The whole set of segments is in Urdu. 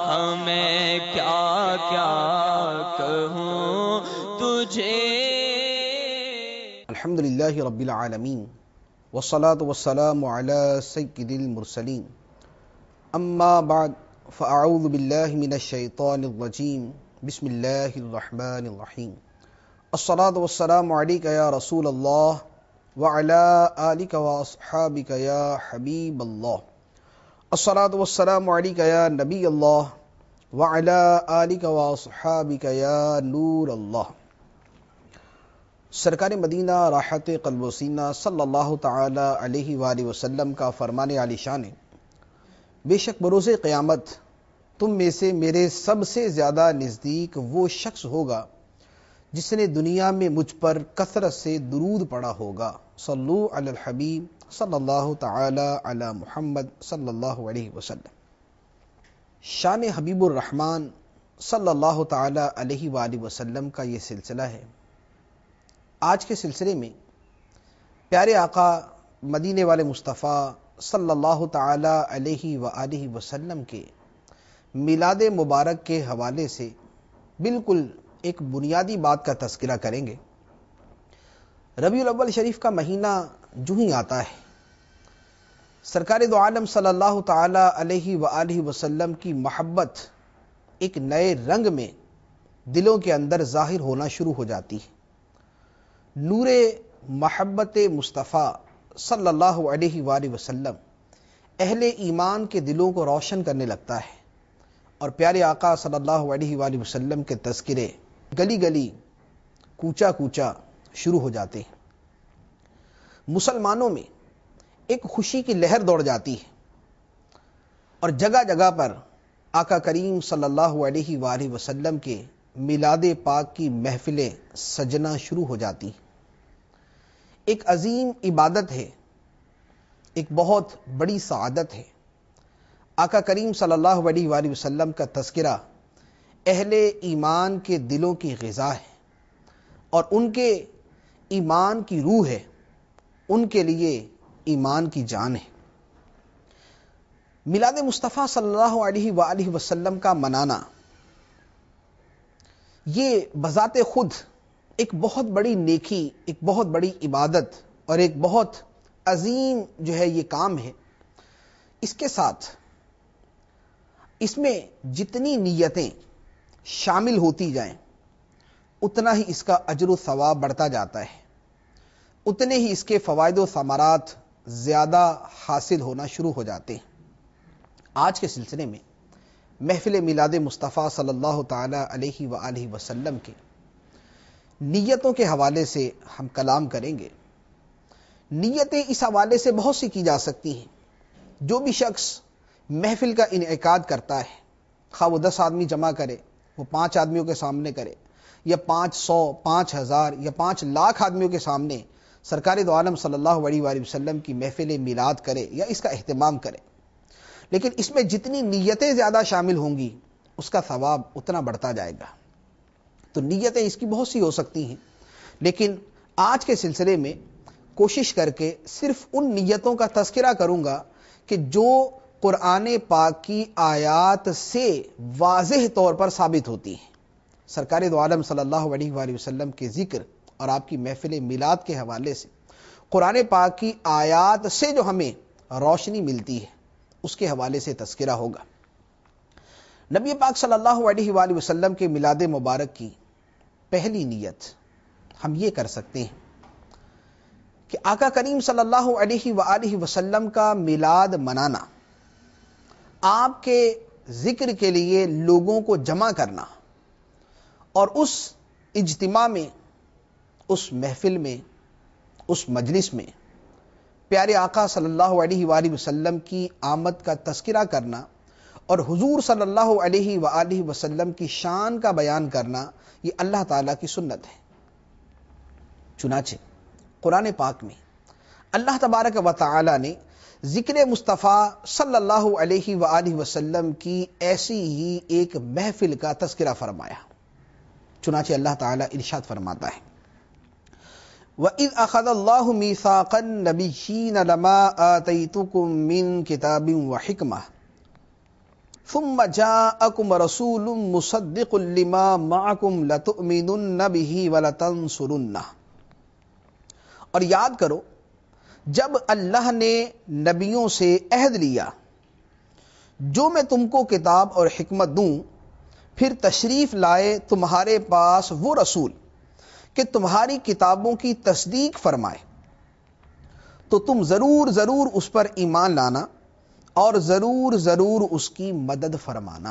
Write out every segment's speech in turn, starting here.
میں کیا کیا کہوں تجھے. الحمدللہ رب العالمین والصلاة والسلام علی سید المرسلین. اما بعد فاعوذ باللہ من الشیطان الرجیم. بسم اللہ الرحمن الرحیم. الصلاة والسلام علیک یا رسول اللہ وعلی آلک واصحابک یا حبیب اللہ. الصلاة والسلام علیک یا نبی اللہ وعلی آلک واصحابک یا نور اللہ. سرکار مدینہ راحت قلب و سینہ صلی اللہ تعالی علیہ وآلہ وسلم کا فرمان عالی شان ہے، بے شک بروز قیامت تم میں سے میرے سب سے زیادہ نزدیک وہ شخص ہوگا جس نے دنیا میں مجھ پر کثرت سے درود پڑھا ہوگا. صلو علی الحبیب صلی اللہ تعالی علی محمد صلی اللہ علیہ وسلم. شان حبیب الرحمن صلی اللہ تعالی علیہ وآلہ وسلم کا یہ سلسلہ ہے. آج کے سلسلے میں پیارے آقا مدینے والے مصطفیٰ صلی اللہ تعالی علیہ وآلہ وسلم کے میلاد مبارک کے حوالے سے بالکل ایک بنیادی بات کا تذکرہ کریں گے. ربیع الاول شریف کا مہینہ جو ہی آتا ہے، سرکار دو عالم صلی اللہ تعالی علیہ وآلہ وسلم کی محبت ایک نئے رنگ میں دلوں کے اندر ظاہر ہونا شروع ہو جاتی ہے. نور محبت مصطفیٰ صلی اللہ علیہ وآلہ وسلم اہل ایمان کے دلوں کو روشن کرنے لگتا ہے، اور پیارے آقا صلی اللہ علیہ وآلہ وسلم کے تذکرے گلی گلی کوچا کوچا شروع ہو جاتے ہیں. مسلمانوں میں ایک خوشی کی لہر دوڑ جاتی ہے، اور جگہ جگہ پر آقا کریم صلی اللہ علیہ وآلہ وسلم کے میلاد پاک کی محفلیں سجنا شروع ہو جاتی ہیں. ایک عظیم عبادت ہے، ایک بہت بڑی سعادت ہے. آقا کریم صلی اللہ علیہ وآلہ وسلم کا تذکرہ اہل ایمان کے دلوں کی غذا ہے، اور ان کے ایمان کی روح ہے، ان کے لیے ایمان کی جان ہے. میلاد مصطفیٰ صلی اللہ علیہ وآلہ وسلم کا منانا یہ بذات خود ایک بہت بڑی نیکی، ایک بہت بڑی عبادت اور ایک بہت عظیم جو ہے یہ کام ہے. اس کے ساتھ اس میں جتنی نیتیں شامل ہوتی جائیں اتنا ہی اس کا اجر و ثواب بڑھتا جاتا ہے، اتنے ہی اس کے فوائد و ثمرات زیادہ حاصل ہونا شروع ہو جاتے ہیں. آج کے سلسلے میں محفل میلاد مصطفیٰ صلی اللہ تعالی علیہ وآلہ وسلم کے نیتوں کے حوالے سے ہم کلام کریں گے. نیتیں اس حوالے سے بہت سی کی جا سکتی ہیں. جو بھی شخص محفل کا انعقاد کرتا ہے، خواہ وہ 10 آدمی جمع کرے، وہ 5 آدمیوں کے سامنے کرے، یا 500 5000 یا 5 لاکھ آدمیوں کے سامنے سرکار دو عالم صلی اللہ علیہ وآلہ وسلم کی محفل میلاد کرے یا اس کا اہتمام کرے، لیکن اس میں جتنی نیتیں زیادہ شامل ہوں گی اس کا ثواب اتنا بڑھتا جائے گا. تو نیتیں اس کی بہت سی ہو سکتی ہیں، لیکن آج کے سلسلے میں کوشش کر کے صرف ان نیتوں کا تذکرہ کروں گا کہ جو قرآن پاک کی آیات سے واضح طور پر ثابت ہوتی ہیں. سرکار دو عالم صلی اللہ علیہ وآلہ وسلم کے ذکر اور آپ کی محفل میلاد کے حوالے سے قرآن پاک کی آیات سے جو ہمیں روشنی ملتی ہے اس کے حوالے سے تذکرہ ہوگا. نبی پاک صلی اللہ علیہ وآلہ وسلم کے میلاد مبارک کی پہلی نیت ہم یہ کر سکتے ہیں کہ آقا کریم صلی اللہ علیہ وآلہ وسلم کا میلاد منانا، آپ کے ذکر کے لیے لوگوں کو جمع کرنا، اور اس اجتماع میں، اس محفل میں، اس مجلس میں پیارے آقا صلی اللہ علیہ وآلہ وسلم کی آمد کا تذکرہ کرنا اور حضور صلی اللہ علیہ وآلہ وسلم کی شان کا بیان کرنا، یہ اللہ تعالیٰ کی سنت ہے. چنانچہ قرآن پاک میں اللہ تبارک و تعالی نے ذکر مصطفیٰ صلی اللہ علیہ وآلہ وسلم کی ایسی ہی ایک محفل کا تذکرہ فرمایا. چنانچہ اللہ تعالیٰ ارشاد فرماتا ہے، وَإِذْ أَخَذَ اللَّهُ مِيثَاقَ النَّبِيِّينَ لَمَا آتَيْتُكُم مِّن كِتَابٍ وَحِكْمَةٍ ثم جاءکم رسول مصدق لما معکم لتؤمنن به ولتنصرنہ. اور یاد کرو جب اللہ نے نبیوں سے عہد لیا جو میں تم کو کتاب اور حکمت دوں، پھر تشریف لائے تمہارے پاس وہ رسول کہ تمہاری کتابوں کی تصدیق فرمائے، تو تم ضرور ضرور اس پر ایمان لانا اور ضرور ضرور اس کی مدد فرمانا.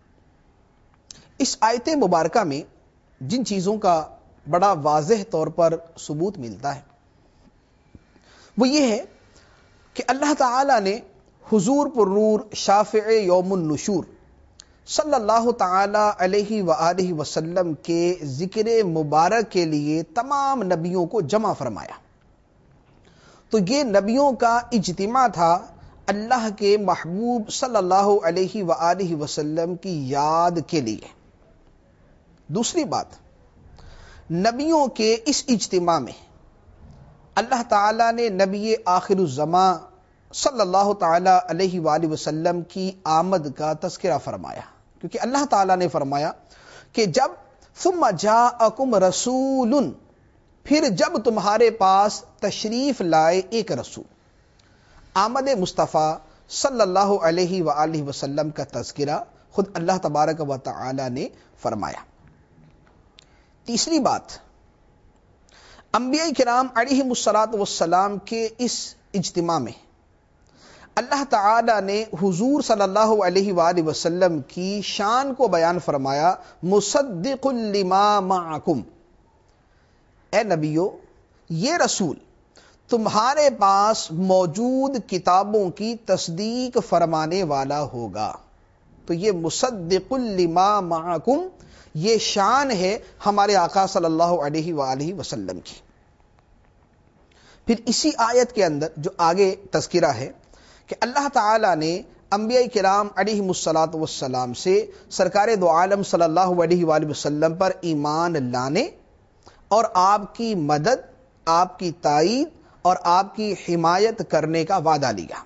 اس آیت مبارکہ میں جن چیزوں کا بڑا واضح طور پر ثبوت ملتا ہے وہ یہ ہے کہ اللہ تعالی نے حضور پر نور شافع یوم النشور صلی اللہ تعالی علیہ وآلہ وسلم کے ذکر مبارک کے لیے تمام نبیوں کو جمع فرمایا. تو یہ نبیوں کا اجتماع تھا اللہ کے محبوب صلی اللہ علیہ وآلہ وسلم کی یاد کے لیے. دوسری بات، نبیوں کے اس اجتماع میں اللہ تعالیٰ نے نبی آخر الزمان صلی اللہ تعالی علیہ وآلہ وسلم کی آمد کا تذکرہ فرمایا، کیونکہ اللہ تعالیٰ نے فرمایا کہ جب ثم جاءکم رسول، پھر جب تمہارے پاس تشریف لائے ایک رسول. آمد مصطفیٰ صلی اللہ علیہ وآلہ وسلم کا تذکرہ خود اللہ تبارک و تعالی نے فرمایا. تیسری بات، انبیاء کرام علیہم الصلاۃ والسلام کے اس اجتماع میں اللہ تعالی نے حضور صلی اللہ علیہ وآلہ وسلم کی شان کو بیان فرمایا، مصدق لما معکم. اے نبیو، یہ رسول تمہارے پاس موجود کتابوں کی تصدیق فرمانے والا ہوگا. تو یہ مصدق لما معکم یہ شان ہے ہمارے آقا صلی اللہ علیہ وآلہ وسلم کی. پھر اسی آیت کے اندر جو آگے تذکرہ ہے کہ اللہ تعالی نے انبیاء کرام علیہم الصلاۃ والسلام سے سرکار دو عالم صلی اللہ علیہ وآلہ وسلم پر ایمان لانے اور آپ کی مدد، آپ کی تائید اور آپ کی حمایت کرنے کا وعدہ لیا.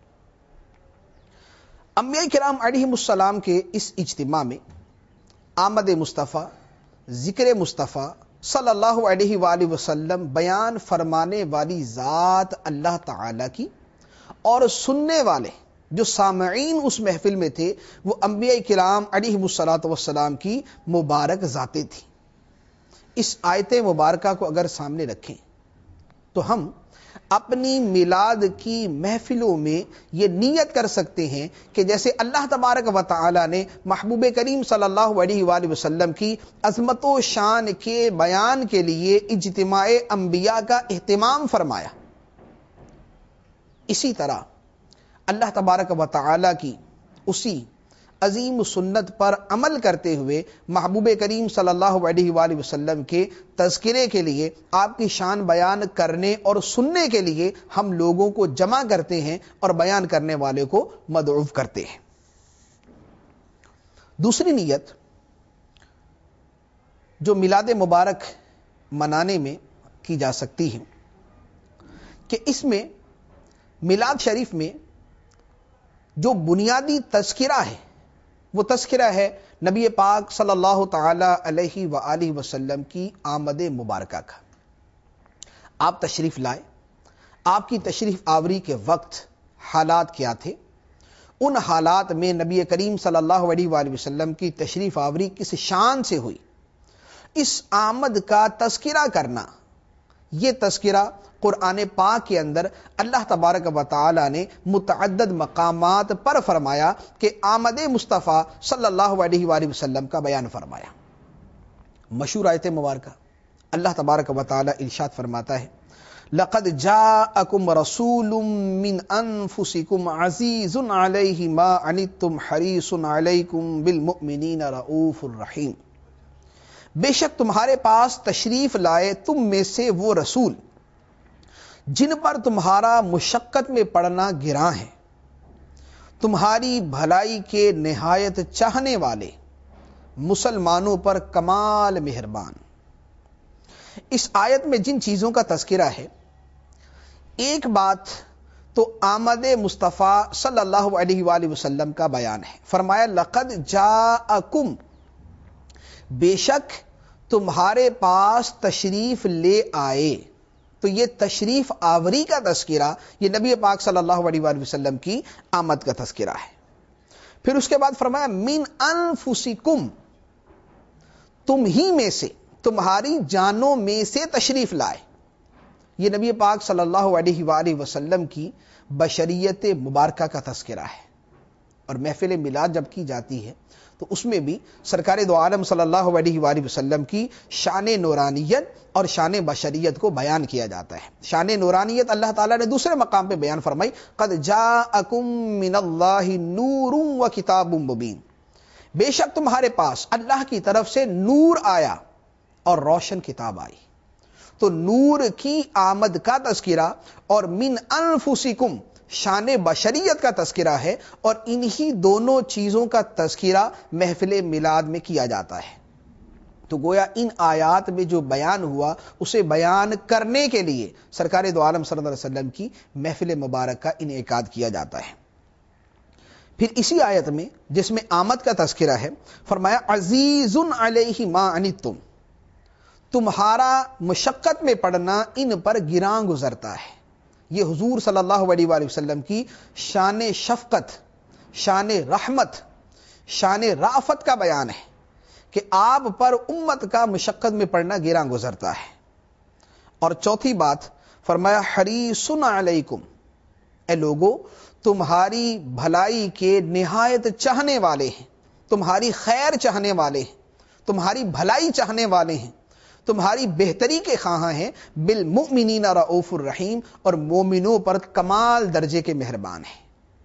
انبیاء کرام علیہم السلام کے اس اجتماع میں آمد مصطفیٰ، ذکر مصطفیٰ صلی اللہ علیہ وآلہ وسلم بیان فرمانے والی ذات اللہ تعالی کی، اور سننے والے جو سامعین اس محفل میں تھے وہ انبیاء کرام علیہ الصلاۃ والسلام کی مبارک ذاتیں تھیں. اس آیت مبارکہ کو اگر سامنے رکھیں تو ہم اپنی میلاد کی محفلوں میں یہ نیت کر سکتے ہیں کہ جیسے اللہ تبارک و تعالی نے محبوب کریم صلی اللہ علیہ وآلہ وسلم کی عظمت و شان کے بیان کے لیے اجتماع انبیاء کا اہتمام فرمایا، اسی طرح اللہ تبارک و تعالی کی اسی عظیم سنت پر عمل کرتے ہوئے محبوب کریم صلی اللہ علیہ وآلہ وسلم کے تذکرے کے لیے، آپ کی شان بیان کرنے اور سننے کے لیے ہم لوگوں کو جمع کرتے ہیں اور بیان کرنے والے کو مدعو کرتے ہیں. دوسری نیت جو میلاد مبارک منانے میں کی جا سکتی ہے کہ اس میں میلاد شریف میں جو بنیادی تذکرہ ہے وہ تذکرہ ہے نبی پاک صلی اللہ تعالی علیہ وآلہ وسلم کی آمد مبارکہ کا. آپ تشریف لائے، آپ کی تشریف آوری کے وقت حالات کیا تھے، ان حالات میں نبی کریم صلی اللہ علیہ وآلہ وسلم کی تشریف آوری کس شان سے ہوئی، اس آمد کا تذکرہ کرنا. یہ تذکرہ قرآن پاک کے اندر اللہ تبارک و تعالی نے متعدد مقامات پر فرمایا کہ آمد مصطفیٰ صلی اللہ علیہ وآلہ وسلم کا بیان فرمایا. مشہور آیت مبارکہ اللہ تبارک و تعالی ارشاد فرماتا ہے، لقد جاءکم رسول من انفسکم عزیز علیہ ما عنتم حریص علیکم بالمؤمنین رؤوف الرحیم. بے شک تمہارے پاس تشریف لائے تم میں سے وہ رسول جن پر تمہارا مشقت میں پڑنا گراں ہے، تمہاری بھلائی کے نہایت چاہنے والے، مسلمانوں پر کمال مہربان. اس آیت میں جن چیزوں کا تذکرہ ہے، ایک بات تو آمد مصطفیٰ صلی اللہ علیہ وآلہ وسلم کا بیان ہے. فرمایا لقد جاءکم، بے شک تمہارے پاس تشریف لے آئے. تو یہ تشریف آوری کا تذکرہ، یہ نبی پاک صلی اللہ علیہ وآلہ وسلم کی آمد کا تذکرہ ہے. پھر اس کے بعد فرمایا من انفسکم، تم ہی میں سے، تمہاری جانوں میں سے تشریف لائے. یہ نبی پاک صلی اللہ علیہ وآلہ وسلم کی بشریت مبارکہ کا تذکرہ ہے. اور محفل میلاد جب کی جاتی ہے تو اس میں بھی سرکار دو عالم صلی اللہ علیہ وآلہ وسلم کی شان نورانیت اور شان بشریت کو بیان کیا جاتا ہے. شان نورانیت اللہ تعالیٰ نے دوسرے مقام پہ بیان فرمائی، قد جاءکم من اللہ نور و کتاب مبین، بے شک تمہارے پاس اللہ کی طرف سے نور آیا اور روشن کتاب آئی. تو نور کی آمد کا تذکرہ اور من انفسکم شان بشریت کا تذکرہ ہے، اور انہی دونوں چیزوں کا تذکرہ محفل میلاد میں کیا جاتا ہے. تو گویا ان آیات میں جو بیان ہوا اسے بیان کرنے کے لیے سرکار دو عالم صلی اللہ علیہ وسلم کی محفل مبارک کا انعقاد کیا جاتا ہے. پھر اسی آیت میں جس میں آمد کا تذکرہ ہے فرمایا عزیز علیہ ما عنتم، تمہارا مشقت میں پڑنا ان پر گراں گزرتا ہے. یہ حضور صلی اللہ علیہ وآلہ وسلم کی شان شفقت، شان رحمت، شان رافت کا بیان ہے کہ آپ پر امت کا مشقت میں پڑنا گراں گزرتا ہے. اور چوتھی بات فرمایا حریص علیکم، اے لوگو تمہاری بھلائی کے نہایت چاہنے والے ہیں، تمہاری خیر چاہنے والے ہیں، تمہاری بھلائی چاہنے والے ہیں، تمہاری بہتری کے خواہاں ہیں. بالمؤمنین رؤوف الرحیم، اور مومنوں پر کمال درجے کے مہربان ہیں.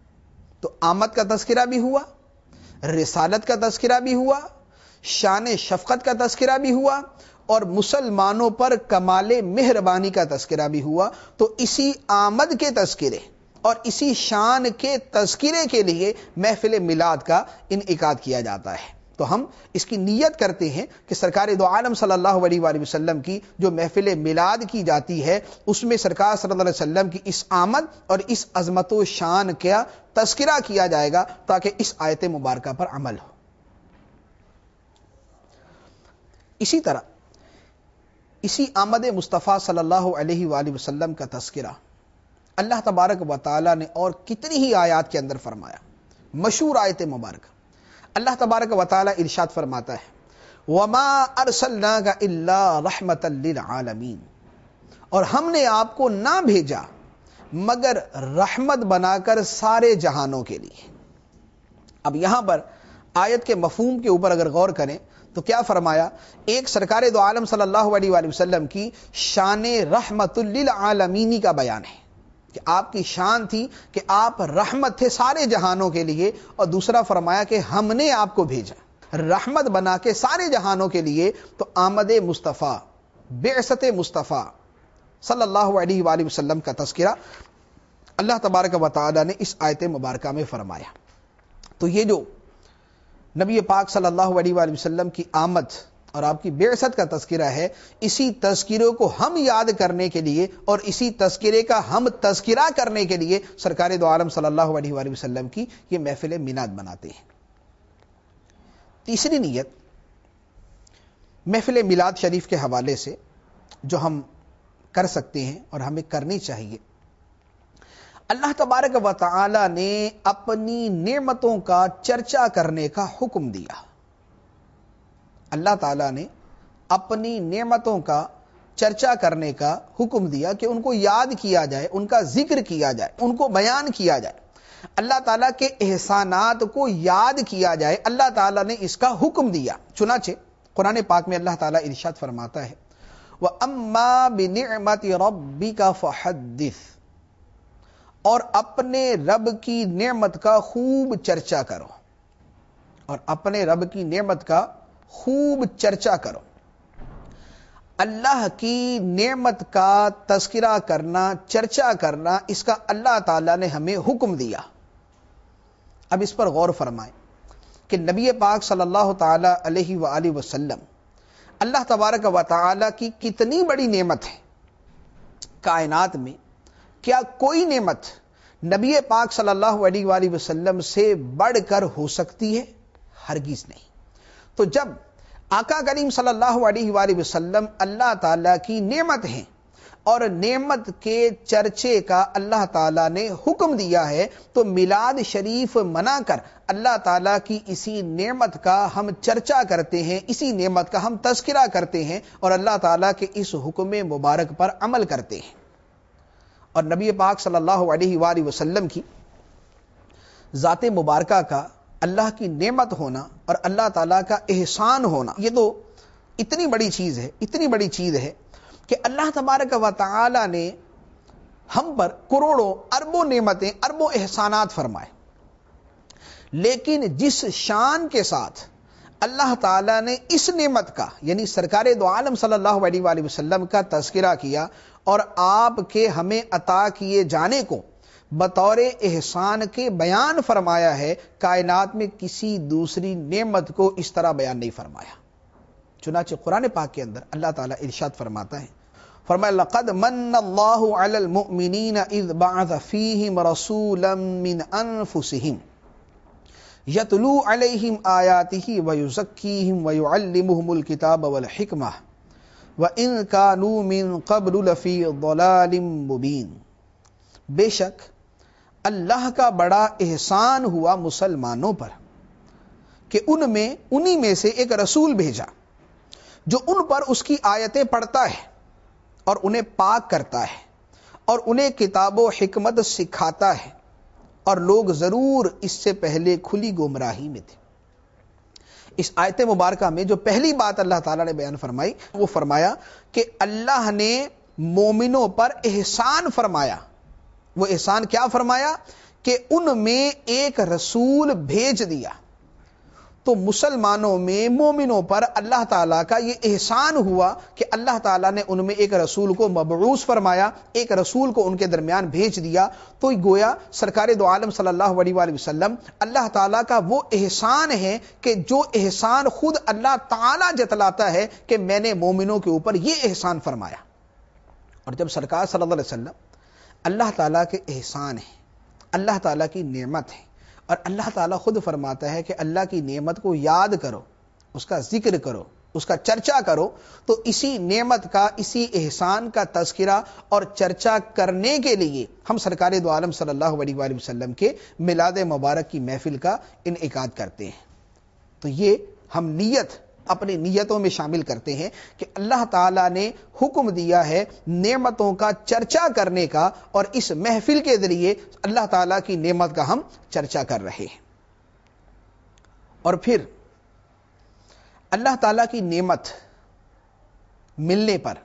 تو آمد کا تذکرہ بھی ہوا، رسالت کا تذکرہ بھی ہوا، شان شفقت کا تذکرہ بھی ہوا، اور مسلمانوں پر کمال مہربانی کا تذکرہ بھی ہوا. تو اسی آمد کے تذکرے اور اسی شان کے تذکرے کے لیے محفل میلاد کا انعقاد کیا جاتا ہے. تو ہم اس کی نیت کرتے ہیں کہ سرکار دو عالم صلی اللہ علیہ وآلہ وسلم کی جو محفل میلاد کی جاتی ہے اس میں سرکار صلی اللہ علیہ وسلم کی اس آمد اور اس عظمت و شان کا تذکرہ کیا جائے گا تاکہ اس آیت مبارکہ پر عمل ہو. اسی طرح اسی آمد مصطفیٰ صلی اللہ علیہ وآلہ وسلم کا تذکرہ اللہ تبارک و تعالی نے اور کتنی ہی آیات کے اندر فرمایا. مشہور آیت مبارکہ اللہ تبارک و تعالی ارشاد فرماتا ہے وَمَا أَرْسَلْنَاكَ إِلَّا رَحْمَةً لِّلْعَالَمِينَ، اور ہم نے آپ کو نہ بھیجا مگر رحمت بنا کر سارے جہانوں کے لیے. اب یہاں پر آیت کے مفہوم کے اوپر اگر غور کریں تو کیا فرمایا؟ ایک سرکار دو عالم صلی اللہ علیہ وآلہ وسلم کی شان رحمت للعالمین کا بیان ہے کہ آپ کی شان تھی کہ آپ رحمت تھے سارے جہانوں کے لیے، اور دوسرا فرمایا کہ ہم نے آپ کو بھیجا رحمت بنا کے سارے جہانوں کے لیے. تو آمد مصطفیٰ، بعثت مصطفیٰ صلی اللہ علیہ وآلہ وسلم کا تذکرہ اللہ تبارک و تعالی نے اس آیت مبارکہ میں فرمایا. تو یہ جو نبی پاک صلی اللہ علیہ وآلہ وسلم کی آمد اور آپ کی بعثت کا تذکرہ ہے، اسی تذکرے کو ہم یاد کرنے کے لیے اور اسی تذکرے کا ہم تذکرہ کرنے کے لیے سرکار دو عالم صلی اللہ علیہ وآلہ وسلم کی یہ محفل میلاد بناتے ہیں. تیسری نیت محفل میلاد شریف کے حوالے سے جو ہم کر سکتے ہیں اور ہمیں کرنی چاہیے، اللہ تبارک و تعالی نے اپنی نعمتوں کا چرچا کرنے کا حکم دیا. اللہ تعالیٰ نے اپنی نعمتوں کا چرچا کرنے کا حکم دیا کہ ان کو یاد کیا جائے، ان کا ذکر کیا جائے، ان کو بیان کیا جائے، اللہ تعالیٰ کے احسانات کو یاد کیا جائے. اللہ تعالیٰ نے اس کا حکم دیا. چنانچہ قرآن پاک میں اللہ تعالیٰ ارشاد فرماتا ہے وَأَمَّا بِنِعْمَةِ رَبِّكَ فَحَدِّثْ، اور اپنے رب کی نعمت کا خوب چرچا کرو، اور اپنے رب کی نعمت کا خوب چرچا کرو. اللہ کی نعمت کا تذکرہ کرنا، چرچا کرنا، اس کا اللہ تعالیٰ نے ہمیں حکم دیا. اب اس پر غور فرمائیں کہ نبی پاک صلی اللہ تعالی علیہ وآلہ وسلم اللہ تبارک و تعالی کی کتنی بڑی نعمت ہے. کائنات میں کیا کوئی نعمت نبی پاک صلی اللہ علیہ وآلہ وسلم سے بڑھ کر ہو سکتی ہے؟ ہرگز نہیں۔ تو جب آقا کریم صلی اللہ علیہ وآلہ وسلم اللہ تعالیٰ کی نعمت ہیں اور نعمت کے چرچے کا اللہ تعالیٰ نے حکم دیا ہے، تو میلاد شریف منا کر اللہ تعالیٰ کی اسی نعمت کا ہم چرچا کرتے ہیں، اسی نعمت کا ہم تذکرہ کرتے ہیں اور اللہ تعالیٰ کے اس حکم مبارک پر عمل کرتے ہیں۔ اور نبی پاک صلی اللہ علیہ وآلہ وسلم کی ذات مبارکہ کا اللہ کی نعمت ہونا اور اللہ تعالیٰ کا احسان ہونا، یہ تو اتنی بڑی چیز ہے، اتنی بڑی چیز ہے کہ اللہ تبارک و تعالی نے ہم پر کروڑوں اربوں نعمتیں، اربوں احسانات فرمائے، لیکن جس شان کے ساتھ اللہ تعالیٰ نے اس نعمت کا یعنی سرکار دو عالم صلی اللہ علیہ وآلہ وسلم کا تذکرہ کیا اور آپ کے ہمیں عطا کیے جانے کو بطور احسان کے بیان فرمایا ہے، کائنات میں کسی دوسری نعمت کو اس طرح بیان نہیں فرمایا۔ چنانچہ قرآن پاک کے اندر اللہ تعالیٰ ارشاد فرماتا ہے، فرمایا لقد من اللہ علی المؤمنین اذ بعث فیہم رسولا من انفسہم یتلو علیہم آیاتہ ویزکیہم ویعلمہم الکتاب والحکمہ وَإِن كَانُوا مِن قَبْلُ لَفِي ضَلَالٍ مُبِينٍ۔ بے شک اللہ کا بڑا احسان ہوا مسلمانوں پر کہ انہی میں سے ایک رسول بھیجا جو ان پر اس کی آیتیں پڑھتا ہے اور انہیں پاک کرتا ہے اور انہیں کتاب و حکمت سکھاتا ہے، اور لوگ ضرور اس سے پہلے کھلی گمراہی میں تھے۔ اس آیت مبارکہ میں جو پہلی بات اللہ تعالیٰ نے بیان فرمائی وہ فرمایا کہ اللہ نے مومنوں پر احسان فرمایا۔ وہ احسان کیا فرمایا؟ کہ ان میں ایک رسول بھیج دیا۔ تو مسلمانوں میں مومنوں پر اللہ تعالیٰ کا یہ احسان ہوا کہ اللہ تعالیٰ نے ان میں ایک رسول کو مبعوث فرمایا، ایک رسول کو ان کے درمیان بھیج دیا۔ تو گویا سرکار دو عالم صلی اللہ علیہ وآلہ وسلم اللہ تعالیٰ کا وہ احسان ہے کہ جو احسان خود اللہ تعالیٰ جتلاتا ہے کہ میں نے مومنوں کے اوپر یہ احسان فرمایا۔ اور جب سرکار صلی اللہ علیہ وسلم اللہ تعالیٰ کے احسان ہے، اللہ تعالیٰ کی نعمت ہے، اور اللہ تعالیٰ خود فرماتا ہے کہ اللہ کی نعمت کو یاد کرو، اس کا ذکر کرو، اس کا چرچا کرو، تو اسی نعمت کا، اسی احسان کا تذکرہ اور چرچا کرنے کے لیے ہم سرکار دو عالم صلی اللہ علیہ وآلہ وسلم کے میلاد مبارک کی محفل کا انعقاد کرتے ہیں۔ تو یہ ہم نیت اپنی نیتوں میں شامل کرتے ہیں کہ اللہ تعالیٰ نے حکم دیا ہے نعمتوں کا چرچا کرنے کا، اور اس محفل کے ذریعے اللہ تعالیٰ کی نعمت کا ہم چرچا کر رہے ہیں۔ اور پھر اللہ تعالیٰ کی نعمت ملنے پر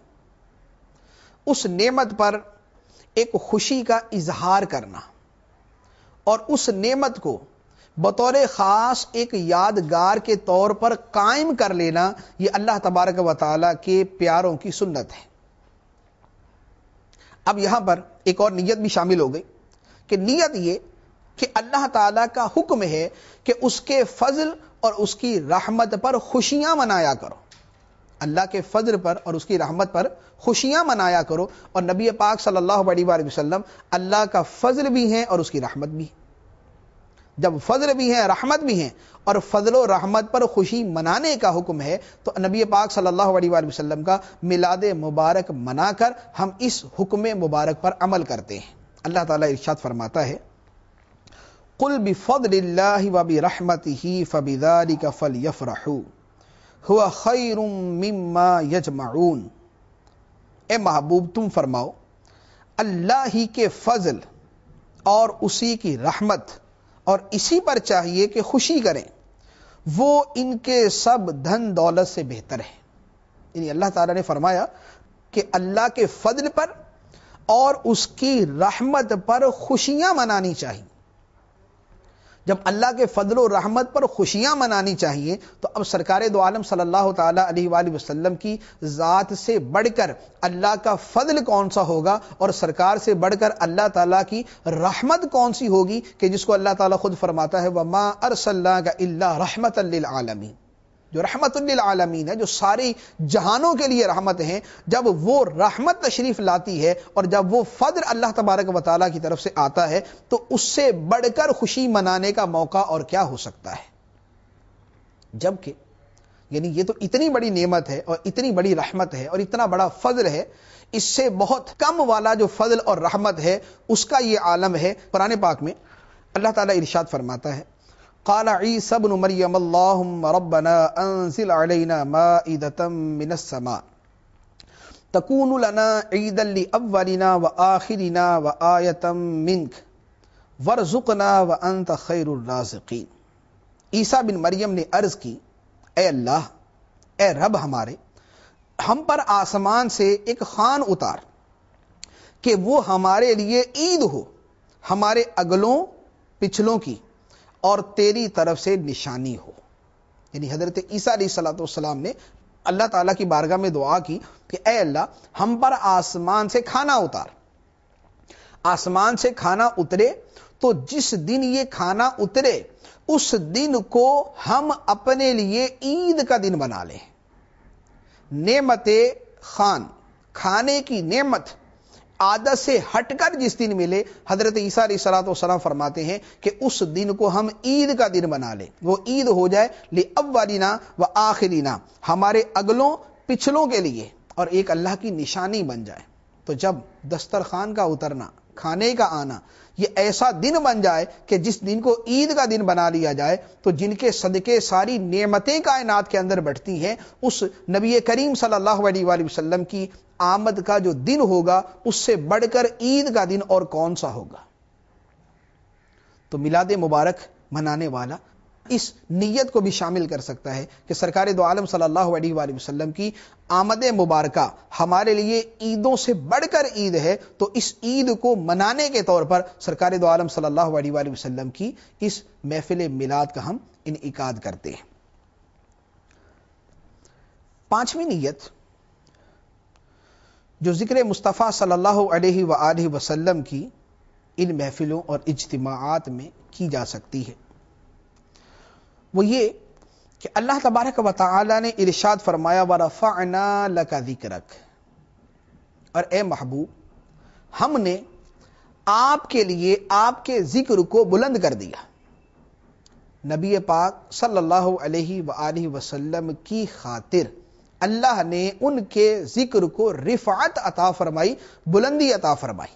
اس نعمت پر ایک خوشی کا اظہار کرنا اور اس نعمت کو بطور خاص ایک یادگار کے طور پر قائم کر لینا، یہ اللہ تبارک و تعالیٰ کے پیاروں کی سنت ہے۔ اب یہاں پر ایک اور نیت بھی شامل ہو گئی کہ نیت یہ کہ اللہ تعالیٰ کا حکم ہے کہ اس کے فضل اور اس کی رحمت پر خوشیاں منایا کرو، اللہ کے فضل پر اور اس کی رحمت پر خوشیاں منایا کرو۔ اور نبی پاک صلی اللہ علیہ وآلہ وسلم اللہ کا فضل بھی ہیں اور اس کی رحمت بھی۔ جب فضل بھی ہے، رحمت بھی ہے، اور فضل و رحمت پر خوشی منانے کا حکم ہے، تو نبی پاک صلی اللہ علیہ وآلہ وسلم کا میلاد مبارک منا کر ہم اس حکم مبارک پر عمل کرتے ہیں۔ اللہ تعالیٰ ارشاد فرماتا ہے قُلْ بِفَضْلِ اللَّهِ وَبِرَحْمَتِهِ فَبِذَلِكَ فَلْيَفْرَحُوا هُوَ خَيْرٌ مِّمَّا يَجْمَعُونَ۔ اے محبوب تم فرماؤ اللہ ہی کے فضل اور اسی کی رحمت، اور اسی پر چاہیے کہ خوشی کریں، وہ ان کے سب دھن دولت سے بہتر ہے۔ یعنی اللہ تعالیٰ نے فرمایا کہ اللہ کے فضل پر اور اس کی رحمت پر خوشیاں منانی چاہیے۔ جب اللہ کے فضل و رحمت پر خوشیاں منانی چاہیے، تو اب سرکار دو عالم صلی اللہ تعالی علیہ وآلہ وسلم کی ذات سے بڑھ کر اللہ کا فضل کون سا ہوگا، اور سرکار سے بڑھ کر اللہ تعالیٰ کی رحمت کون سی ہوگی، کہ جس کو اللہ تعالیٰ خود فرماتا ہے وَمَا أَرْسَلْنَاكَ إِلَّا رَحْمَةً لِلْعَالَمِينَ۔ جو رحمت للعالمین ہے، جو ساری جہانوں کے لیے رحمت ہیں، جب وہ رحمت تشریف لاتی ہے اور جب وہ فضل اللہ تبارک و تعالیٰ کی طرف سے آتا ہے تو اس سے بڑھ کر خوشی منانے کا موقع اور کیا ہو سکتا ہے؟ جبکہ یعنی یہ تو اتنی بڑی نعمت ہے اور اتنی بڑی رحمت ہے اور اتنا بڑا فضل ہے، اس سے بہت کم والا جو فضل اور رحمت ہے اس کا یہ عالم ہے۔ قرآن پاک میں اللہ تعالیٰ ارشاد فرماتا ہے، قال عیسی ابن مریم اللہم ربنا انزل علینا مائدة من السماء تکون لنا عیدا لأولنا وآخرنا وآیة منک وارزقنا وانت خیر الرازقین۔ عیسیٰ بن مریم نے عرض کی، اے اللہ، اے رب ہمارے، ہم پر آسمان سے ایک خوان اتار کہ وہ ہمارے لیے عید ہو، ہمارے اگلوں پچھلوں کی، اور تیری طرف سے نشانی ہو۔ یعنی حضرت عیسیٰ علیہ السلام نے اللہ تعالیٰ کی بارگاہ میں دعا کی کہ اے اللہ، ہم پر آسمان سے کھانا اتار۔ آسمان سے کھانا اترے تو جس دن یہ کھانا اترے اس دن کو ہم اپنے لیے عید کا دن بنا لیں۔ نعمت خوان، کھانے کی نعمت عادت سے ہٹ کر جس دن ملے، حضرت عیسیٰ علیہ السلام فرماتے ہیں کہ اس دن کو ہم عید کا دن بنا لیں، وہ عید ہو جائے لأولنا و آخرنا، ہمارے اگلوں پچھلوں کے لیے، اور ایک اللہ کی نشانی بن جائے۔ تو جب دسترخوان کا اترنا، کھانے کا آنا، یہ ایسا دن بن جائے کہ جس دن کو عید کا دن بنا لیا جائے، تو جن کے صدقے ساری نعمتیں کائنات کے اندر بڑھتی ہیں، اس نبی کریم صلی اللہ علیہ وآلہ وسلم کی آمد کا جو دن ہوگا اس سے بڑھ کر عید کا دن اور کون سا ہوگا؟ تو میلاد مبارک منانے والا اس نیت کو بھی شامل کر سکتا ہے کہ سرکار دو عالم صلی اللہ علیہ وآلہ وسلم کی آمد مبارکہ ہمارے لیے عیدوں سے بڑھ کر عید ہے، تو اس عید کو منانے کے طور پر سرکار دو عالم صلی اللہ علیہ وآلہ وسلم کی اس محفل میلاد کا ہم انعقاد کرتے ہیں۔ پانچویں نیت جو ذکر مصطفیٰ صلی اللہ علیہ وآلہ وسلم کی ان محفلوں اور اجتماعات میں کی جا سکتی ہے، وہ یہ کہ اللہ تبارک و تعالی نے ارشاد فرمایا وَرَفَعْنَا لَكَ ذِكْرَكَ، اور اے محبوب، ہم نے آپ کے لیے آپ کے ذکر کو بلند کر دیا۔ نبی پاک صلی اللہ علیہ وآلہ وسلم کی خاطر اللہ نے ان کے ذکر کو رفعت عطا فرمائی، بلندی عطا فرمائی۔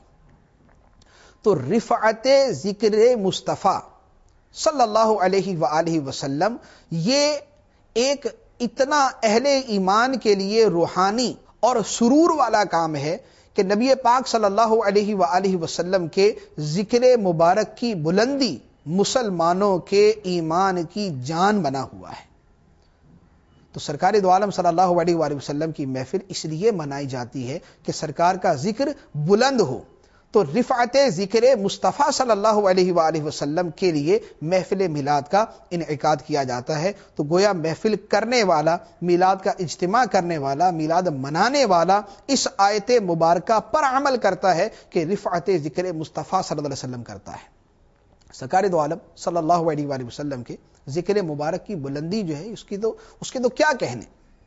تو رفعت ذکر مصطفیٰ صلی اللہ علیہ وآلہ وسلم یہ ایک اتنا اہل ایمان کے لیے روحانی اور سرور والا کام ہے کہ نبی پاک صلی اللہ علیہ وآلہ وسلم کے ذکر مبارک کی بلندی مسلمانوں کے ایمان کی جان بنا ہوا ہے۔ تو سرکار دو عالم صلی اللہ علیہ وآلہ وسلم کی محفل اس لیے منائی جاتی ہے کہ سرکار کا ذکر بلند ہو، تو رفعت ذکر مصطفیٰ صلی اللہ علیہ وآلہ وسلم کے لیے محفل میلاد کا انعقاد کیا جاتا ہے۔ تو گویا محفل کرنے والا، میلاد کا اجتماع کرنے والا، میلاد منانے والا اس آیت مبارکہ پر عمل کرتا ہے کہ رفعت ذکر مصطفیٰ صلی اللہ علیہ وسلم کرتا ہے۔ سرکار دو عالم صلی اللہ علیہ وآلہ وسلم کے ذکر مبارک کی بلندی جو ہے اس کے تو کیا کہنے۔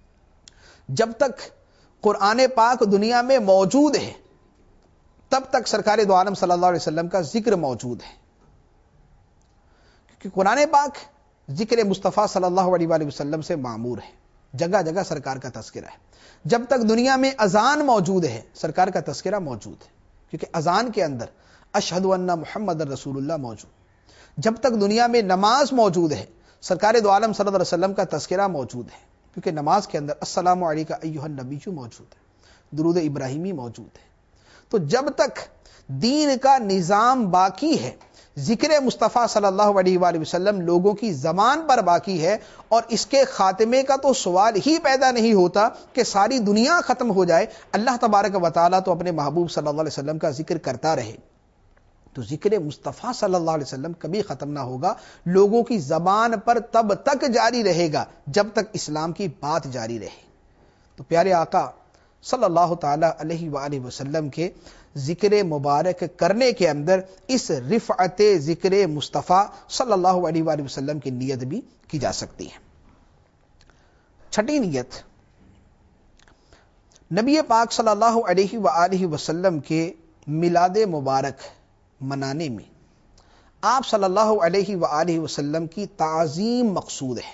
جب تک قرآن پاک دنیا میں موجود ہے تب تک سرکار دو عالم صلی اللہ علیہ وسلم کا ذکر موجود ہے، کیونکہ قرآن پاک ذکر مصطفیٰ صلی اللہ علیہ وآلہ وسلم سے معمور ہے، جگہ جگہ سرکار کا تذکرہ ہے۔ جب تک دنیا میں اذان موجود ہے سرکار کا تذکرہ موجود ہے، کیونکہ اذان کے اندر اشہد ان محمد رسول اللہ موجود۔ جب تک دنیا میں نماز موجود ہے سرکار دو عالم صلی اللہ علیہ وسلم کا تذکرہ موجود ہے، کیونکہ نماز کے اندر السلام علیکہ ایھا النبی موجود ہے، درود ابراہیمی موجود ہے۔ تو جب تک دین کا نظام باقی ہے، ذکر مصطفیٰ صلی اللہ علیہ وآلہ وسلم لوگوں کی زبان پر باقی ہے، اور اس کے خاتمے کا تو سوال ہی پیدا نہیں ہوتا کہ ساری دنیا ختم ہو جائے، اللہ تبارک و تعالیٰ تو اپنے محبوب صلی اللہ علیہ وسلم کا ذکر کرتا رہے، تو ذکر مصطفیٰ صلی اللہ علیہ وسلم کبھی ختم نہ ہوگا، لوگوں کی زبان پر تب تک جاری رہے گا جب تک اسلام کی بات جاری رہے۔ تو پیارے آقا صلی اللہ تعالی علیہ وآلہ وسلم کے ذکر مبارک کرنے کے اندر اس رفعت ذکر مصطفیٰ صلی اللہ علیہ وآلہ وسلم کی نیت بھی کی جا سکتی ہے۔ چھٹی نیت، نبی پاک صلی اللہ علیہ وآلہ وسلم کے میلاد مبارک منانے میں آپ صلی اللہ علیہ وآلہ وسلم کی تعظیم مقصود ہے.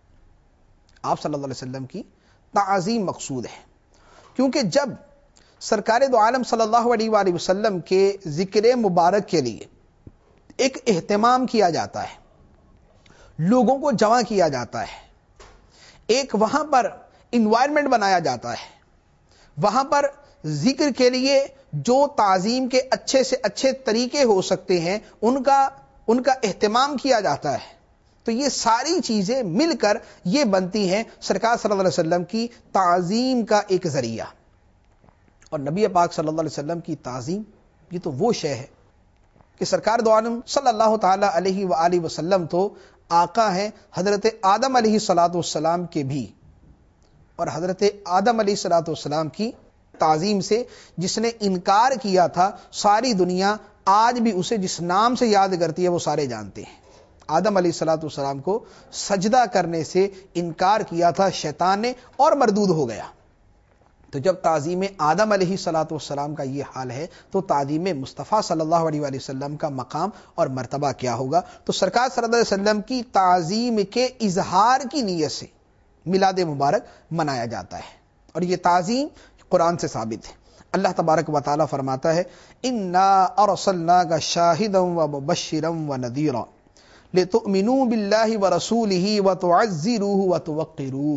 آپ صلی اللہ علیہ وسلم کی تعظیم مقصود ہے، کیونکہ جب سرکار دو عالم صلی اللہ علیہ وآلہ وسلم کے ذکر مبارک کے لیے ایک اہتمام کیا جاتا ہے، لوگوں کو جمع کیا جاتا ہے، ایک وہاں پر انوائرمنٹ بنایا جاتا ہے، وہاں پر ذکر کے لیے جو تعظیم کے اچھے سے اچھے طریقے ہو سکتے ہیں ان کا اہتمام کیا جاتا ہے، تو یہ ساری چیزیں مل کر یہ بنتی ہیں سرکار صلی اللہ علیہ وسلم کی تعظیم کا ایک ذریعہ. اور نبی پاک صلی اللہ علیہ وسلم کی تعظیم یہ تو وہ شے ہے کہ سرکار دو عالم صلی اللہ تعالی علیہ وآلہ وسلم تو آقا ہیں حضرت آدم علیہ الصلوۃ والسلام کے بھی، اور حضرت آدم علیہ الصلوۃ والسلام کی تعظیم سے جس نے انکار کیا تھا ساری دنیا آج بھی اسے جس نام سے یاد کرتی ہے وہ سارے جانتے ہیں. آدم علیہ الصلوۃ والسلام کو سجدہ کرنے سے انکار کیا تھا شیطان نے اور مردود ہو گیا. تو جب تعظیم آدم علیہ الصلوۃ والسلام کا یہ حال ہے تو تعظیم مصطفیٰ صلی اللہ علیہ وآلہ وسلم کا مقام اور مرتبہ کیا ہوگا. تو سرکار صلی اللہ علیہ وسلم کی تعظیم کے اظہار کی نیت سے میلاد مبارک منایا جاتا ہے، اور یہ تعظیم قرآن سے ثابت ہے. اللہ تبارک و تعالی فرماتا ہے انا ارسلناک شاہدا ومبشرا ونذیرا لتؤمنوا باللہ ورسولہ وتعزروہ وتوقروہ،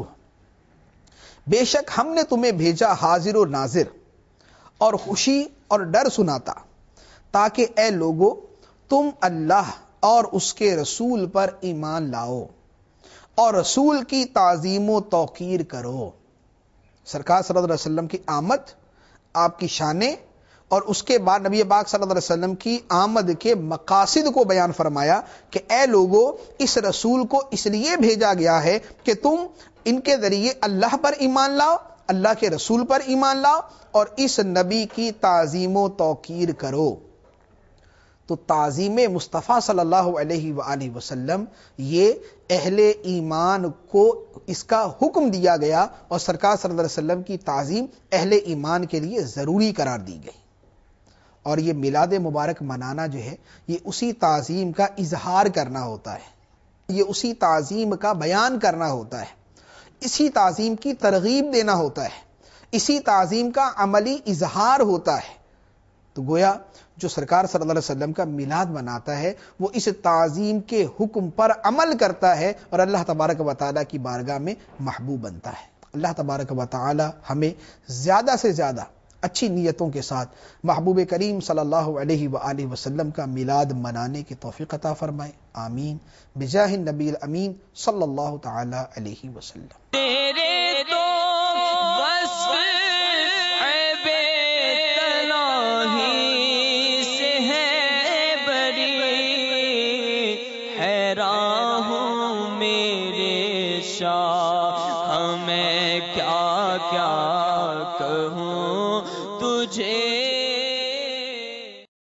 بے شک ہم نے تمہیں بھیجا حاضر و ناظر اور خوشی اور ڈر سناتا تاکہ اے لوگو تم اللہ اور اس کے رسول پر ایمان لاؤ اور رسول کی تعظیم و توقیر کرو. سرکار صلی اللہ علیہ وسلم کی آمد، آپ کی شانیں، اور اس کے بعد نبی پاک صلی اللہ علیہ وسلم کی آمد کے مقاصد کو بیان فرمایا کہ اے لوگو اس رسول کو اس لیے بھیجا گیا ہے کہ تم ان کے ذریعے اللہ پر ایمان لاؤ، اللہ کے رسول پر ایمان لاؤ اور اس نبی کی تعظیم و توقیر کرو. تو تعظیم مصطفیٰ صلی اللہ علیہ وآلہ وسلم یہ اہل ایمان کو اس کا حکم دیا گیا، اور سرکار صلی اللہ علیہ وسلم کی تعظیم اہل ایمان کے لیے ضروری قرار دی گئی. اور یہ میلاد مبارک منانا جو ہے یہ اسی تعظیم کا اظہار کرنا ہوتا ہے، یہ اسی تعظیم کا بیان کرنا ہوتا ہے، اسی تعظیم کی ترغیب دینا ہوتا ہے، اسی تعظیم کا عملی اظہار ہوتا ہے. تو گویا جو سرکار صلی اللہ علیہ وسلم کا میلاد مناتا ہے وہ اس تعظیم کے حکم پر عمل کرتا ہے اور اللہ تبارک و تعالیٰ کی بارگاہ میں محبوب بنتا ہے. اللہ تبارک و تعالیٰ ہمیں زیادہ سے زیادہ اچھی نیتوں کے ساتھ محبوب کریم صلی اللہ علیہ وآلہ وسلم کا میلاد منانے کی توفیق عطا فرمائے. آمین بجاہ النبی الامین صلی اللہ تعالی علیہ وسلم. تیرے تو وصف عیب تنہی سے ہے بری، حیران ہوں میرے شاہ ہمیں کیا